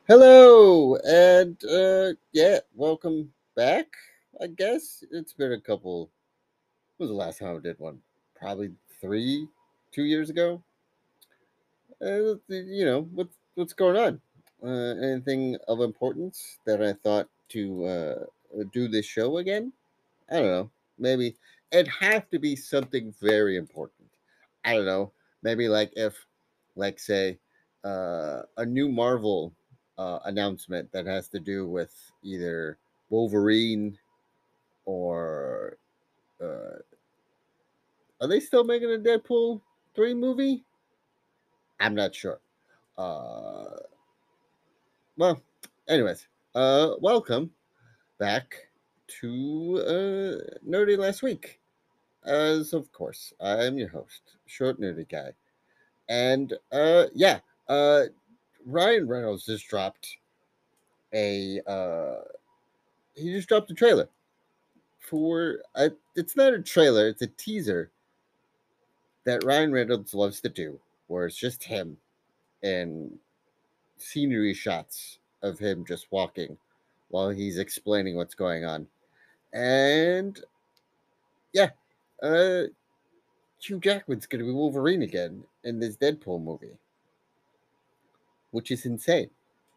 Hello, and yeah, welcome back. I guess it's been a couple. When was the last time I did one? Probably 2 years ago. What's going on? Anything of importance that I thought to do this show again? I don't know. Maybe it'd have to be something very important. I don't know. Maybe like if, like, say, a new Marvel announcement that has to do with either Wolverine or are they still making a Deadpool 3 movie? I'm not sure. Uh, well, anyways, welcome back to Nerdy Last Week. As of course, I'm your host, Short Nerdy Guy. And yeah, uh Ryan Reynolds just dropped a he just dropped a trailer for it's not a trailer, it's a teaser that Ryan Reynolds loves to do, where it's just him and scenery shots of him just walking while he's explaining what's going on. And yeah, uh Hugh Jackman's gonna be Wolverine again in this Deadpool movie, which is insane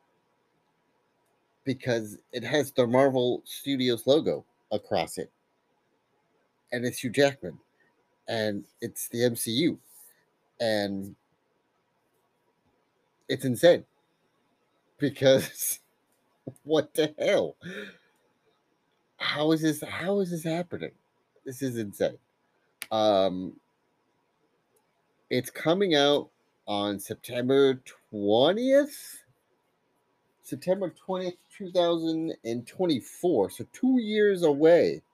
because it has the Marvel Studios logo across it, and it's Hugh Jackman, and it's the MCU, and it's insane because what the hell? How is this happening? This is insane. Um, it's coming out on September 20th, 2024. So 2 years away.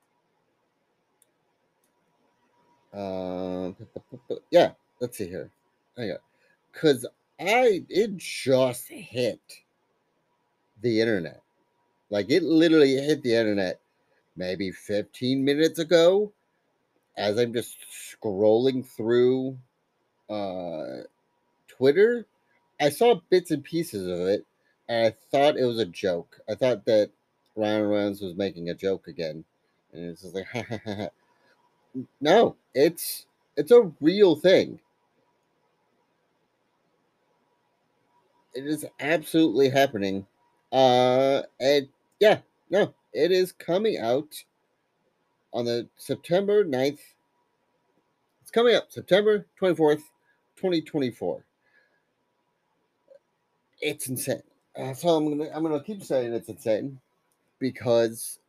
Yeah, let's see here. Hang on, because it just hit the internet. Like it literally hit the internet maybe 15 minutes ago as I'm just scrolling through uh, Twitter. I saw bits and pieces of it, and I thought it was a joke. I thought that Ryan Reynolds was making a joke again, and it's just like, no, it's a real thing. It is absolutely happening. And yeah, no, it is coming out on the September 9th. It's coming up September 24th, 2024. It's insane. So I'm gonna keep saying it's insane because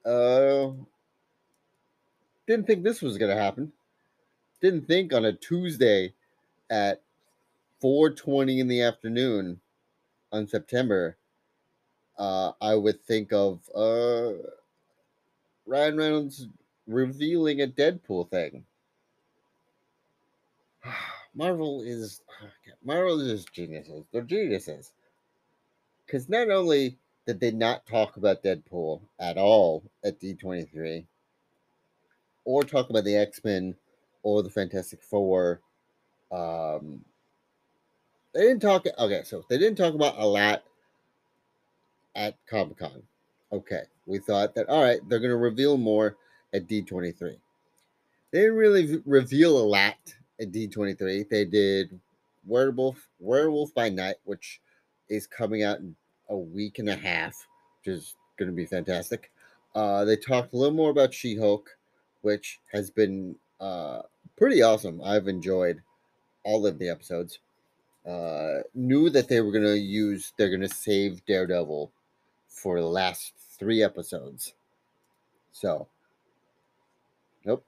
didn't think this was gonna happen. Didn't think on a Tuesday at 4:20 in the afternoon on September, I would think of Ryan Reynolds revealing a Deadpool thing. Marvel is geniuses. They're geniuses because not only did they not talk about Deadpool at all at D23, or talk about the X-Men or the Fantastic Four. Um, they didn't talk. Okay, so they didn't talk about a lot at Comic Con. Okay, we thought that all right, they're going to reveal more at D23. They didn't really reveal a lot at D23. They did Werewolf by Night, which is coming out in a week and a half, which is going to be fantastic. They talked a little more about She Hulk, which has been pretty awesome. I've enjoyed all of the episodes. Knew that they're going to save Daredevil for the last three episodes. So, nope,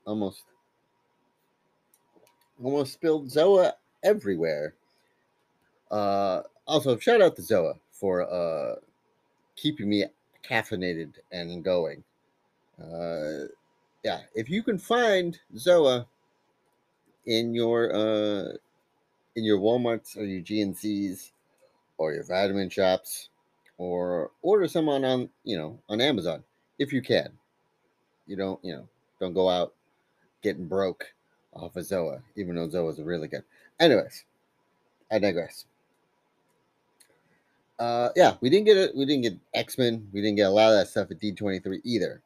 almost spilled Zoa everywhere. Also, shout out to Zoa for keeping me caffeinated and going. Uh, yeah, if you can find Zoa in your WalMarts or your GNCs or your vitamin shops, or order some on Amazon if you can. You don't go out getting broke off of Zoa, even though Zoa's really good. Anyways, I digress. Yeah, we didn't get it. We didn't get X-Men. We didn't get a lot of that stuff at D23 either.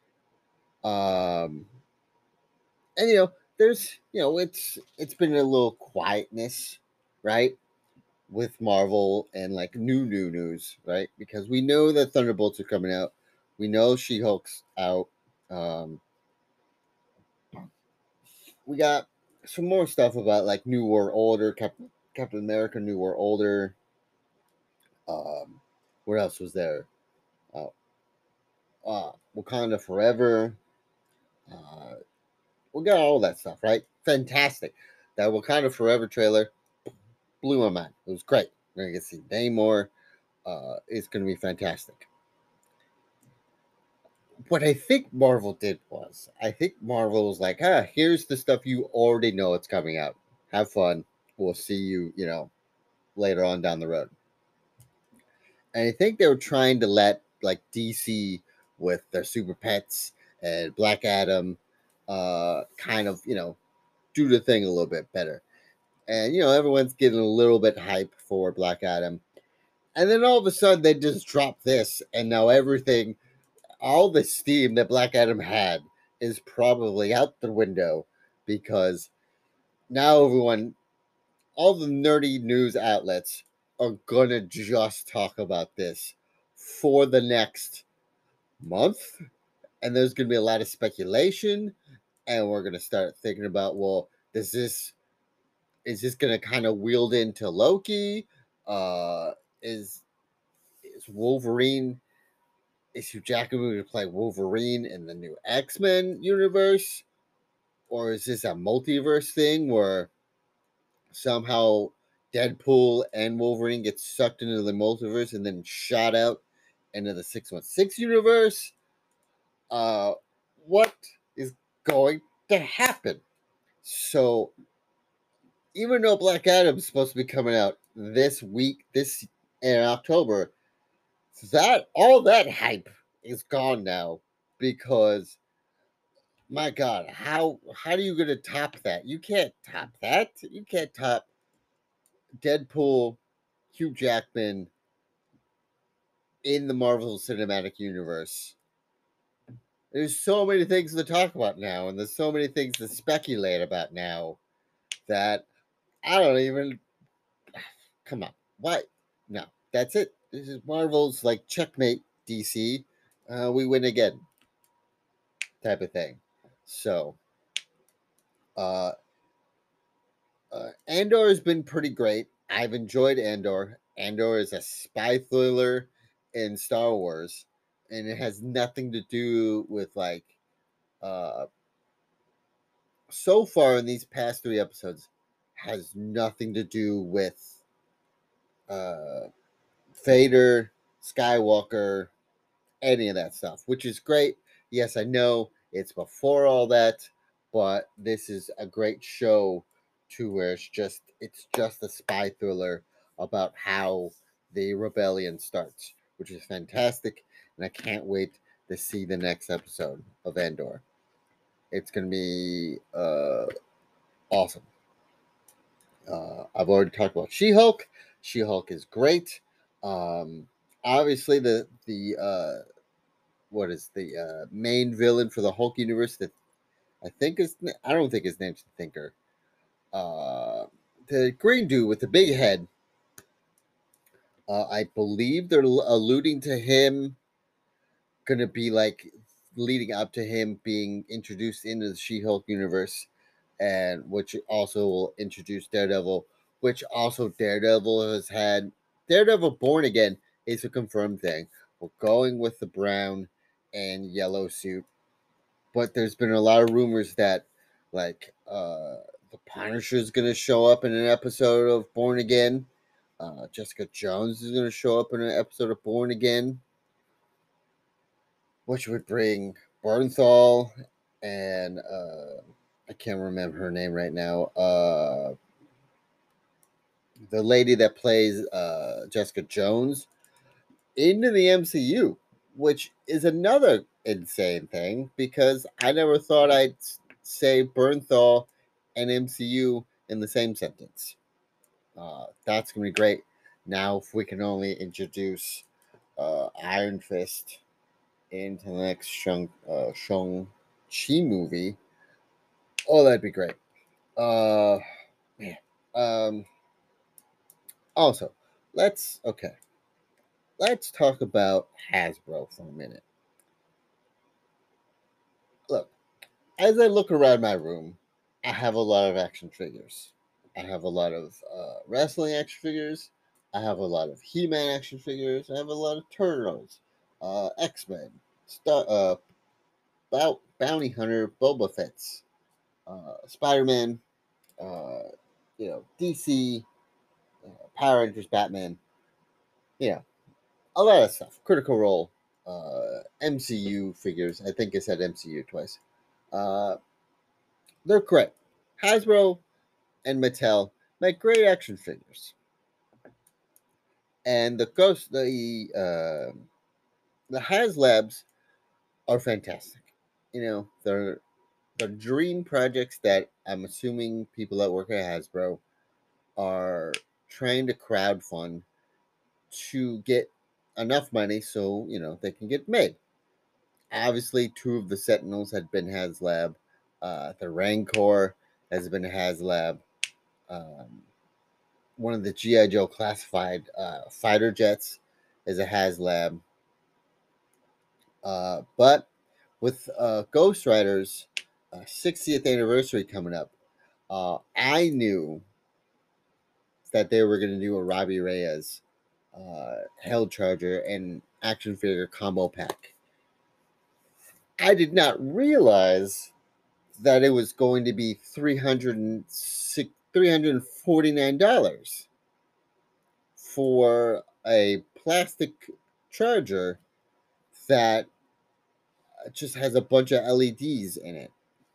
Um, and there's it's been a little quietness, right, with Marvel and like new news, right? Because we know that Thunderbolts are coming out. We know She-Hulk's out. Um, we got some more stuff about like New World Order, Captain America, New World Order. What else was there? Uh, Wakanda Forever. Uh, we got all that stuff, right? Fantastic. That Wakanda Forever trailer blew my mind. It was great. We're gonna get to see Namor. It's gonna be fantastic. What I think Marvel did was, I think Marvel was like, here's the stuff you already know it's coming out. Have fun. We'll see you, later on down the road. And I think they were trying to let like DC with their Super Pets and Black Adam kind of, do the thing a little bit better. And everyone's getting a little bit hype for Black Adam. And then all of a sudden they just drop this, and now everything, all the steam that Black Adam had is probably out the window, because now everyone, all the nerdy news outlets are gonna just talk about this for the next month, and there's gonna be a lot of speculation, and we're gonna start thinking about, well, is this gonna kind of wield into Loki? Uh, is Wolverine? Is Hugh Jackman going to play Wolverine in the new X-Men universe? Or is this a multiverse thing where somehow Deadpool and Wolverine get sucked into the multiverse and then shot out into the 616 universe? What is going to happen? So, even though Black Adam is supposed to be coming out this week, this in October, that all that hype is gone now, because my God, how are you gonna top that? You can't top that. You can't top Deadpool, Hugh Jackman in the Marvel Cinematic Universe. There's so many things to talk about now, and there's so many things to speculate about now, that I don't even. Come on, what? No, that's it. This is Marvel's like checkmate, DC. We win again, type of thing. So, uh, Andor has been pretty great. I've enjoyed Andor. Andor is a spy thriller in Star Wars, and it has nothing to do with like. Uh, so far in these past 3 episodes, has nothing to do with uh, Vader, Skywalker, any of that stuff, which is great. Yes, I know it's before all that, but this is a great show to where it's just a spy thriller about how the rebellion starts, which is fantastic, and I can't wait to see the next episode of Andor. It's gonna be awesome. I've already talked about She-Hulk. She-Hulk is great. Um, Obviously, the what is the main villain for the Hulk universe, that I don't think his name's Thinker. Uh, the green dude with the big head. I believe they're alluding to him going to be like leading up to him being introduced into the She-Hulk universe, and which also will introduce Daredevil, which also Daredevil has had. Daredevil Born Again is a confirmed thing. We're going with the brown and yellow suit, but there's been a lot of rumors that like the Punisher is going to show up in an episode of Born Again. Jessica Jones is going to show up in an episode of Born Again, which would bring Bernthal and I can't remember her name right now. The lady that plays Jessica Jones into the MCU, which is another insane thing, because I never thought I'd say Bernthal and MCU in the same sentence. That's gonna be great. Now, if we can only introduce Iron Fist into the next Shang-Chi movie, oh, that'd be great. Man. Um, Also, okay. Let's talk about Hasbro for a minute. Look, as I look around my room, I have a lot of action figures. I have a lot of wrestling action figures. I have a lot of He-Man action figures. I have a lot of Turtles, X-Men, Bounty Hunter, Boba Fett's, Spider-Man, uh, DC, Power Rangers, Batman. Yeah, a lot of stuff. Critical Role, MCU figures. I think I said MCU twice. Uh, they're great. Hasbro and Mattel make great action figures, and the HasLabs are fantastic. They're dream projects that I'm assuming people that work at Hasbro are trying to crowdfund to get enough money so they can get made. Obviously, two of the Sentinels had been HasLab. The Rancor has been HasLab. Um, One of the GI Joe classified fighter jets is a HasLab. But with Ghost Rider's 60th anniversary coming up, I knew that they were going to do a Robbie Reyes Hell Charger and action figure combo pack. I did not realize that it was going to be $349 for a plastic charger that just has a bunch of LEDs in it.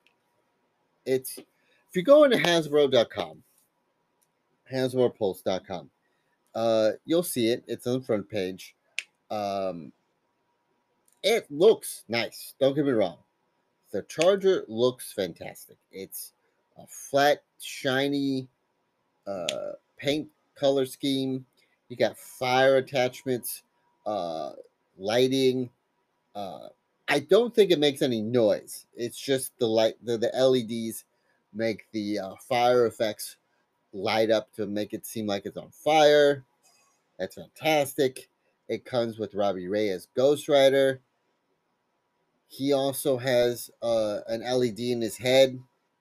If you go into Hasbro.com, HasbroPulse.com, you'll see it. It's on the front page. Um, it looks nice. Don't get me wrong. The charger looks fantastic. It's a flat, shiny paint color scheme. You got fire attachments, uh, lighting. Uh, I don't think it makes any noise. It's just the LEDs make the fire effects light up to make it seem like it's on fire. That's fantastic. It comes with Robbie Reyes Ghost Rider. He also has an LED in his head.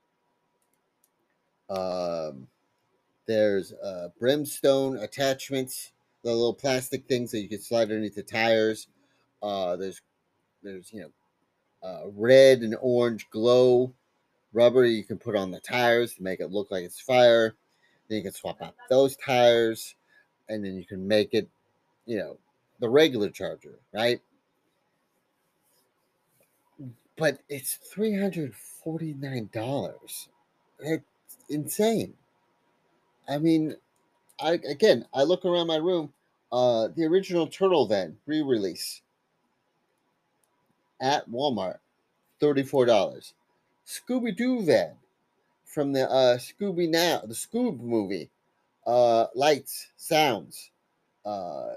Um, there's brimstone attachments, the little plastic things that you can slide underneath the tires. There's red and orange glow rubber you can put on the tires to make it look like it's fire. Then you can swap out those tires, and then you can make it, you know, the regular charger, right? But it's $349. It's insane. I mean, I look around my room. The original Turtle Van re-release at Walmart, $34. Scooby Doo Van from the the Scoob movie, lights, sounds, uh,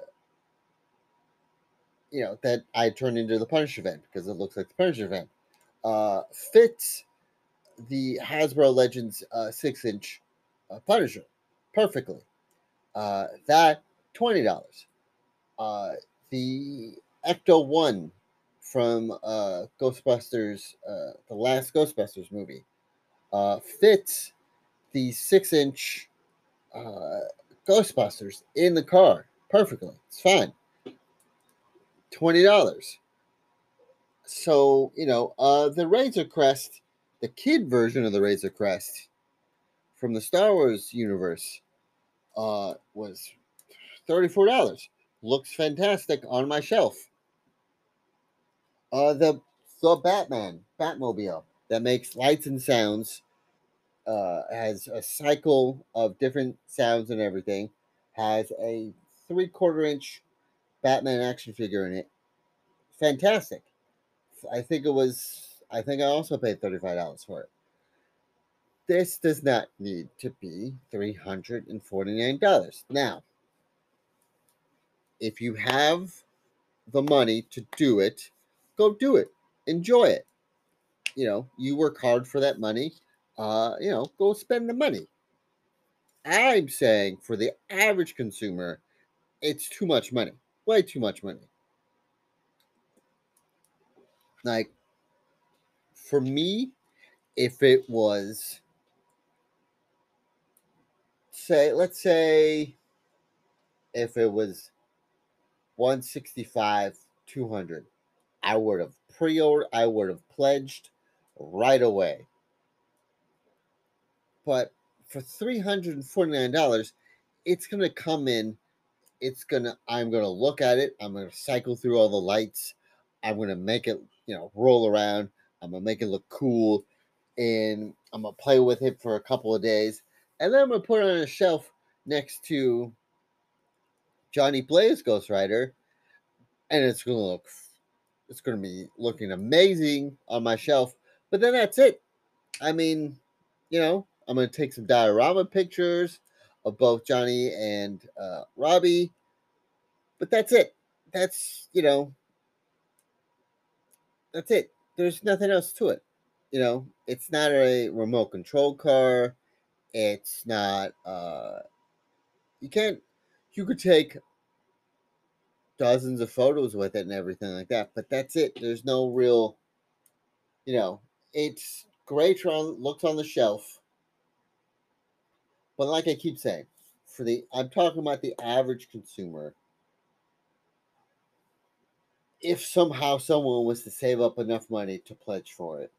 that I turned into the Punisher van because it looks like the Punisher van. Fits the Hasbro Legends 6-inch Punisher perfectly. That $20. Uh, the Ecto One from Ghostbusters, the last Ghostbusters movie, fits the 6-inch uh, Ghostbusters in the car perfectly. It's fine. $20. So the Razor Crest, the kid version of the Razor Crest from the Star Wars universe, was $34. Looks fantastic on my shelf. The Batmobile that makes lights and sounds, has a cycle of different sounds and everything. Has a 3/4 inch Batman action figure in it. Fantastic. I think it was. I think I also paid $35 for it. This does not need to be $349. Now, If you have the money to do it, go do it. Enjoy it. You work hard for that money. Go spend the money. I'm saying for the average consumer, it's too much money. Way too much money. Like, for me, if it was, let's say, if it was 165, 200, I would have pre-ordered, I would have pledged right away. But for $349, it's gonna come in. I'm gonna look at it. I'm gonna cycle through all the lights. I'm gonna make it, roll around. I'm gonna make it look cool, and I'm gonna play with it for a couple of days, and then I'm gonna put it on a shelf next to Johnny Blaze Ghost Rider, and it's gonna be looking amazing on my shelf. But then that's it. I mean, I'm gonna take some diorama pictures of both Johnny and Robbie, but that's it. That's that's it. There's nothing else to it. It's not a remote control car. It's not. You can't. You could take dozens of photos with it and everything like that, but that's it. There's no real. You know, it's great on looks on the shelf, but like I keep saying, I'm talking about the average consumer. If somehow someone was to save up enough money to pledge for it,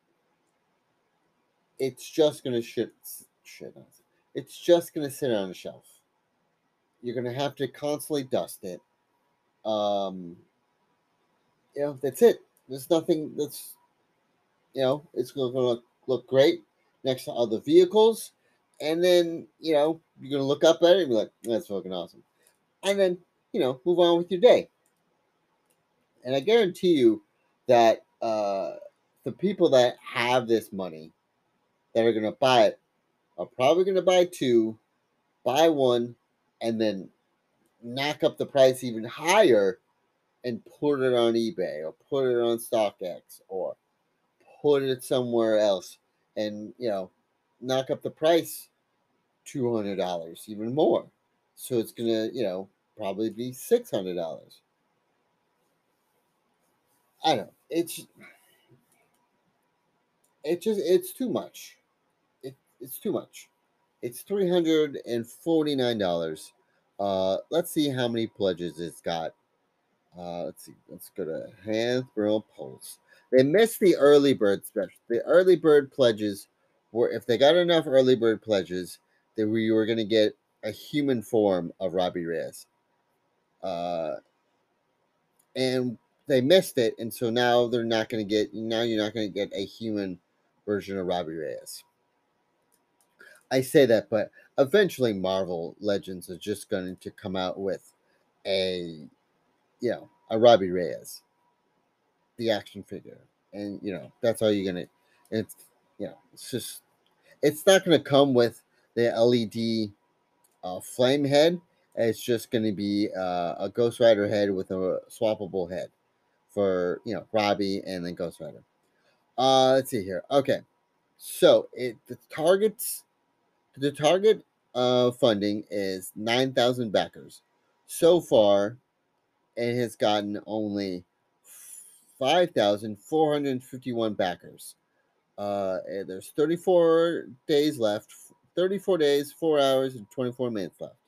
it's just gonna shit on. It's just gonna sit on a shelf. You're gonna have to constantly dust it. Um, that's it. There's nothing that's it's gonna look great next to other vehicles, and then you're gonna look up at it and be like, that's fucking awesome, and then move on with your day. And I guarantee you that the people that have this money that are gonna buy it are probably gonna buy two, buy one, and then knock up the price even higher and put it on eBay or put it on StockX or put it somewhere else and knock up the price $200 even more. So it's gonna probably be $600. I don't know. It's too much. It's too much. It's $349. Let's see how many pledges it's got. Let's see. Let's go to Hasbro Pulse. They missed the early bird special. The early bird pledges were, if they got enough early bird pledges, that we were going to get a human form of Robbie Reyes. Uh, and they missed it, and so now they're not going to get. Now you're not going to get a human version of Robbie Reyes. I say that, but eventually Marvel Legends is just going to come out with a a Robbie Reyes, the action figure, and that's all you're gonna. It's it's just it's not gonna come with the LED flame head. It's just gonna be a Ghost Rider head with a swappable head for Robbie and then Ghost Rider. Let's see here. Okay, so the target funding is 9,000 backers. So far, it has gotten only 5,451 backers. And there's 34 days left. 34 days, 4 hours, and 24 minutes left.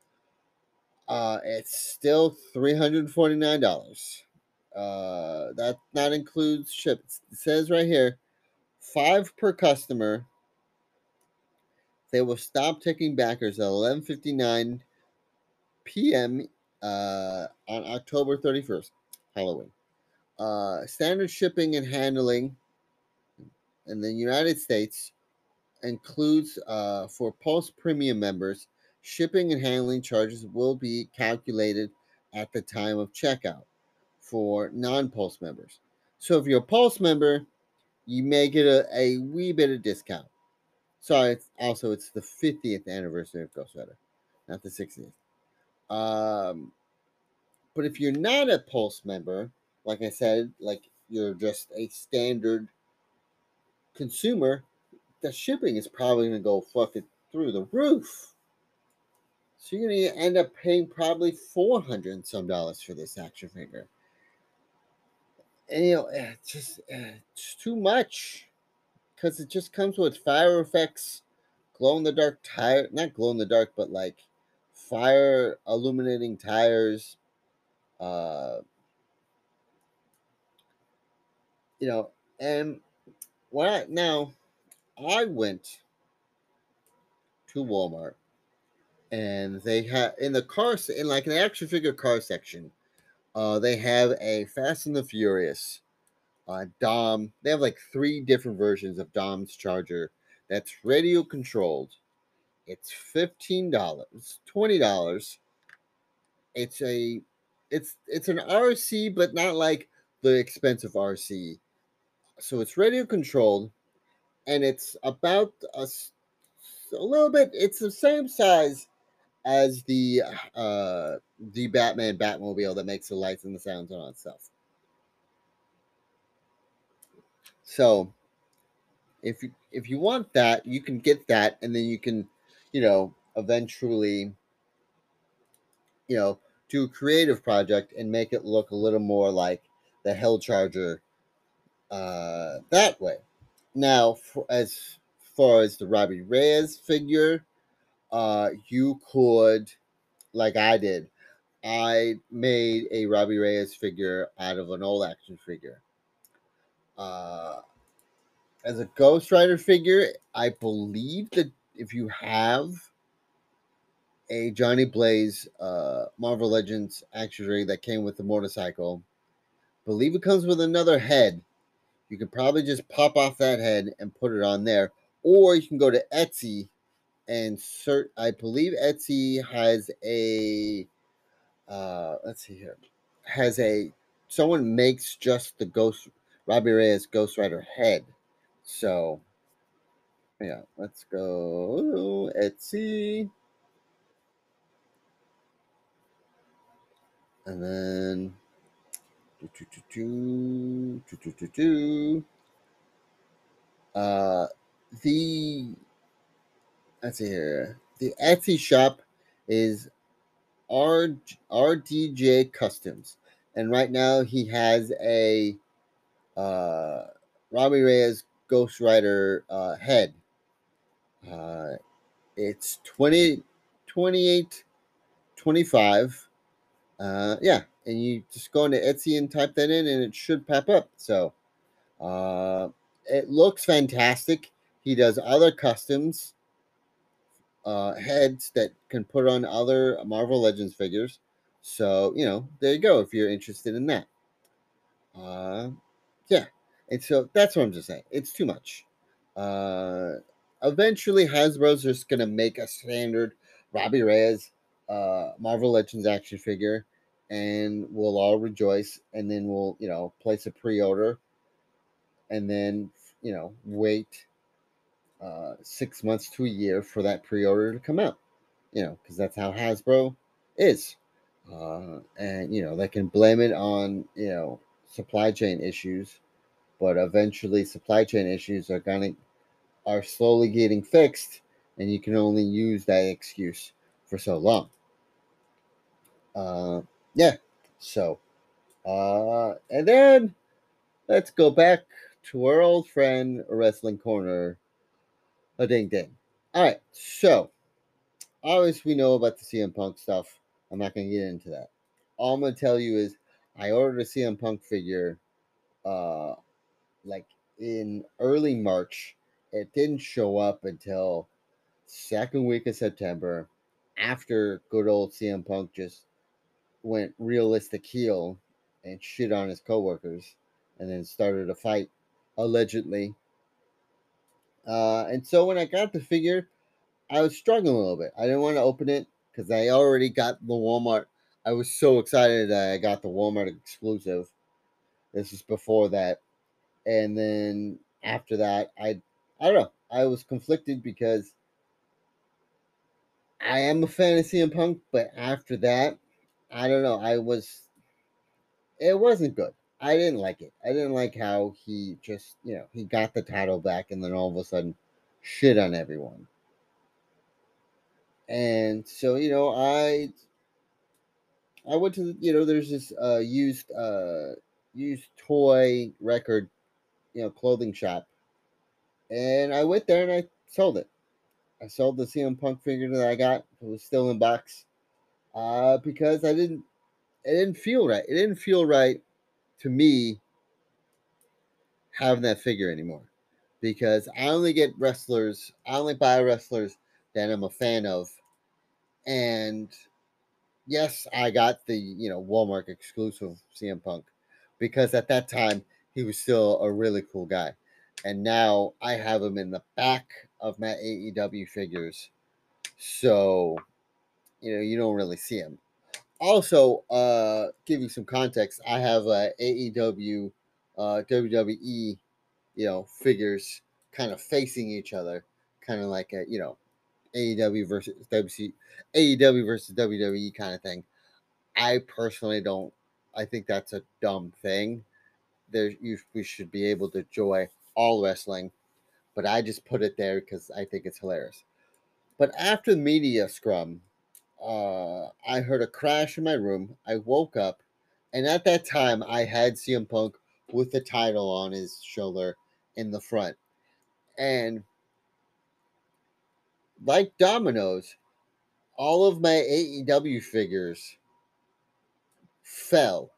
It's still $349. That not includes ship. It says right here, 5 per customer. They will stop taking backers at 11:59 p.m. On October 31st, Halloween. Standard shipping and handling in the United States includes for Pulse Premium members, shipping and handling charges will be calculated at the time of checkout for non Pulse members. So if you're a Pulse member, you may get a wee bit of discount. Sorry, it's the 50th anniversary of Ghost Rider, not the 60th. Um, But if you're not a Pulse member, like I said, like you're just a standard consumer, the shipping is probably going to go fucking through the roof. So you're going to end up paying probably $400 and some for this action figure. And it's too much because it just comes with fire effects, glow in the dark tire, not glow in the dark, but like fire illuminating tires. Uh, you know, and now I went to Walmart and they have in the in like an action figure car section. They have a Fast and the Furious Dom. They have like 3 different versions of Dom's Charger that's radio controlled. It's $15, $20. It's a it's an RC, but not like the expensive RC. So it's radio controlled, and it's about a little bit. It's the same size as the Batman Batmobile that makes the lights and the sounds and all that stuff. So if you want that, you can get that, and then you can, eventually, do a creative project and make it look a little more like the Hell Charger that way. Now, as far as the Robbie Reyes figure, you could, like I did, I made a Robbie Reyes figure out of an old action figure. Uh, as a Ghost Rider figure, I believe that if you have a Johnny Blaze Marvel Legends action figure that came with the motorcycle, believe it comes with another head. You could probably just pop off that head and put it on there, or you can go to Etsy and search. I believe Etsy has a let's see here, has a someone makes just the Ghost Robbie Reyes Ghost Rider head. So yeah, let's go Etsy, and then uh the let's see here. The Etsy shop is RDJ Customs, and right now he has a uh, Robbie Reyes Ghost Rider head. Uh, it's 28.25. Yeah, and you just go into Etsy and type that in, and it should pop up. So it looks fantastic. He does other customs heads that can put on other Marvel Legends figures. So, there you go if you're interested in that. Uh, yeah. And so that's what I'm just saying. It's too much. Uh, Eventually, Hasbro's just going to make a standard Robbie Reyes Marvel Legends action figure, and we'll all rejoice. And then we'll, place a pre order and then, wait 6 months to a year for that pre order to come out, because that's how Hasbro is. And, they can blame it on, supply chain issues, but eventually supply chain issues are slowly getting fixed, and you can only use that excuse for so long. Uh, yeah. So, and then let's go back to our old friend Wrestling Corner, a ding ding. All right. So, obviously, we know about the CM Punk stuff. I'm not going to get into that. All I'm going to tell you is I ordered a CM Punk figure uh, like in early March. It didn't show up until second week of September, after good old CM Punk just went realistic heel and shit on his coworkers, and then started a fight allegedly. And so when I got the figure, I was struggling a little bit. I didn't want to open it because I already got the Walmart. I was so excited that I got the Walmart exclusive. This is before that, and then after that, I don't know. I was conflicted because I am a fan of CM Punk, but after that, I don't know. I was It wasn't good. I didn't like it. I didn't like how he just, he got the title back and then all of a sudden shit on everyone. And so, I went to there's this used toy record, clothing shop, and I went there and I sold it. I sold the CM Punk figure that I got. It was still in box. Because it didn't feel right. It didn't feel right to me having that figure anymore. Because I only buy wrestlers that I'm a fan of. And yes, I got the, Walmart exclusive CM Punk because at that time he was still a really cool guy. And now I have him in the back of my AEW figures. So, you don't really see him. Also, give you some context, I have AEW, WWE, figures kind of facing each other, kind of like a, AEW versus WC, AEW versus WWE kind of thing. I personally don't. I think that's a dumb thing. We should be able to enjoy all wrestling, but I just put it there because I think it's hilarious. But after the media scrum, I heard a crash in my room. I woke up, and at that time, I had CM Punk with the title on his shoulder in the front, and like dominoes, all of my AEW figures fell,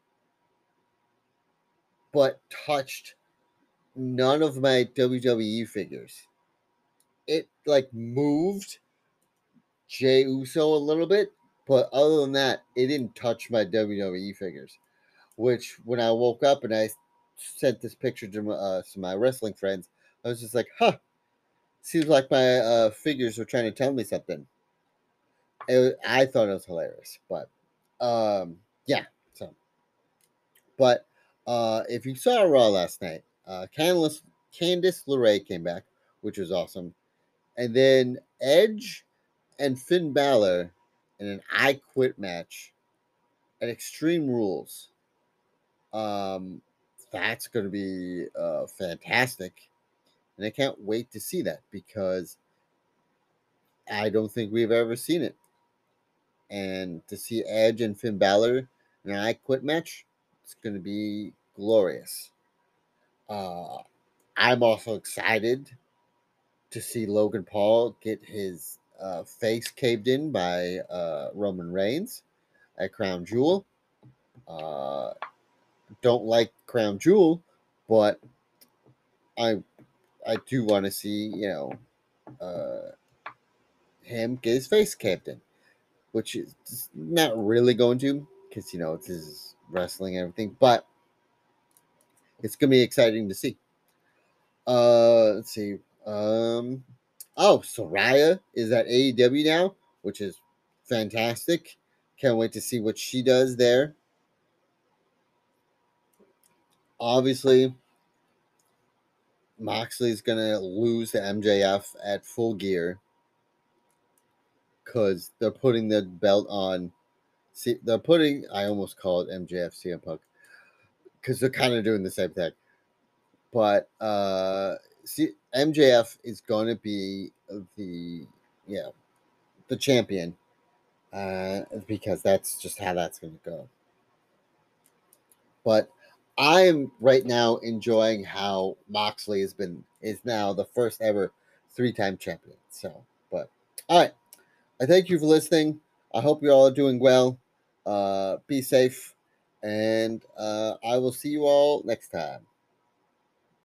but touched none of my WWE figures. It like moved Jey Uso a little bit, but other than that, it didn't touch my WWE figures. Which when I woke up and I sent this picture to my wrestling friends, I was just like, "Huh, seems like my figures were trying to tell me something." I thought it was hilarious, but yeah. So, but if you saw Raw last night, Candice LeRae came back, which was awesome. And then Edge and Finn Balor in an I Quit match at Extreme Rules. Um, that's going to be fantastic. And I can't wait to see that because I don't think we've ever seen it. And to see Edge and Finn Balor in an I Quit match, it's going to be glorious. Uh, I'm also excited to see Logan Paul get his face caved in by Roman Reigns at Crown Jewel. Uh, don't like Crown Jewel, but I I do want to see uh, him get his face caved in, which is not really going to because it's his wrestling and everything, but it's gonna be exciting to see. Let's see. Oh, Soraya is at AEW now, which is fantastic. Can't wait to see what she does there. Obviously, Moxley's gonna lose to MJF at Full Gear because they're putting the belt on. See, they're putting. I almost called MJF CM Punk because they're kind of doing the same thing. But see, MJF is going to be the yeah the champion because that's just how that's going to go. But I'm right now enjoying how Moxley is now the first ever 3-time champion. So, but all right, I thank you for listening. I hope you all are doing well. Be safe, and I will see you all next time.